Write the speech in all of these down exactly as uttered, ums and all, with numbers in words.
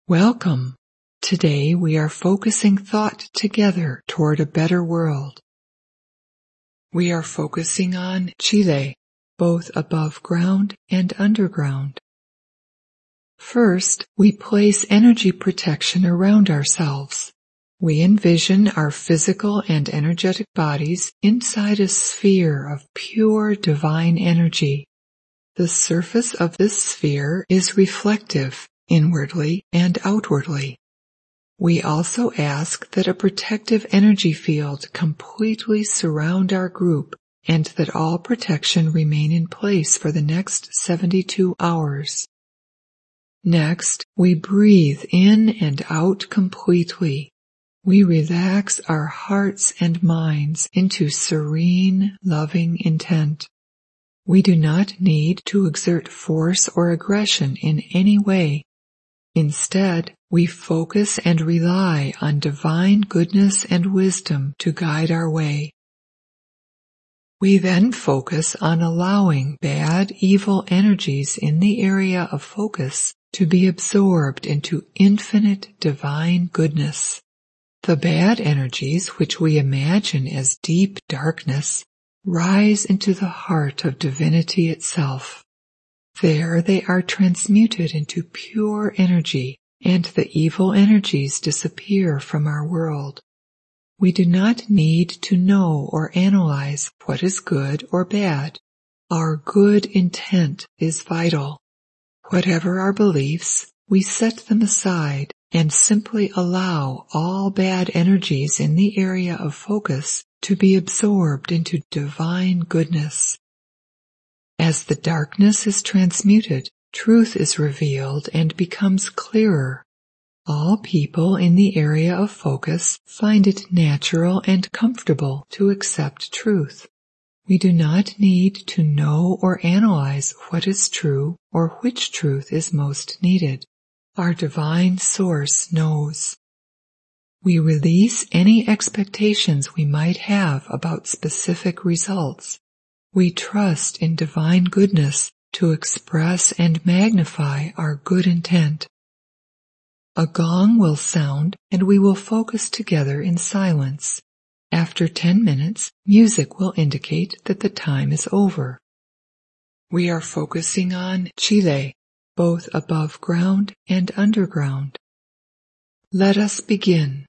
Welcome. Today we are focusing thought together toward a better world. We are focusing on Chile, both above ground and underground. First, we place energy protection around ourselves. We envision our physical and energetic bodies inside a sphere of pure divine energy. The surface of this sphere is reflective, inwardly and outwardly. We also ask that a protective energy field completely surround our group and that all protection remain in place for the next seventy-two hours. Next, we breathe in and out completely. We relax our hearts and minds into serene, loving intent. We do not need to exert force or aggression in any way. Instead, we focus and rely on divine goodness and wisdom to guide our way. We then focus on allowing bad, evil energies in the area of focus to be absorbed into infinite divine goodness. The bad energies, which we imagine as deep darkness, rise into the heart of divinity itself. There they are transmuted into pure energy, and the evil energies disappear from our world. We do not need to know or analyze what is good or bad. Our good intent is vital. Whatever our beliefs, we set them aside and simply allow all bad energies in the area of focus to be absorbed into divine goodness. As the darkness is transmuted, truth is revealed and becomes clearer. All people in the area of focus find it natural and comfortable to accept truth. We do not need to know or analyze what is true or which truth is most needed. Our divine source knows. We release any expectations we might have about specific results. We trust in divine goodness to express and magnify our good intent. A gong will sound and we will focus together in silence. After ten minutes, music will indicate that the time is over. We are focusing on Chile, both above ground and underground. Let us begin.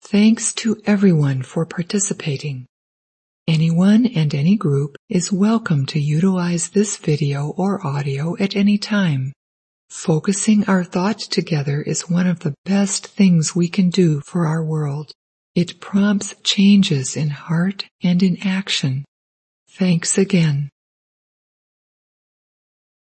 Thanks to everyone for participating. Anyone and any group is welcome to utilize this video or audio at any time. Focusing our thought together is one of the best things we can do for our world. It prompts changes in heart and in action. Thanks again.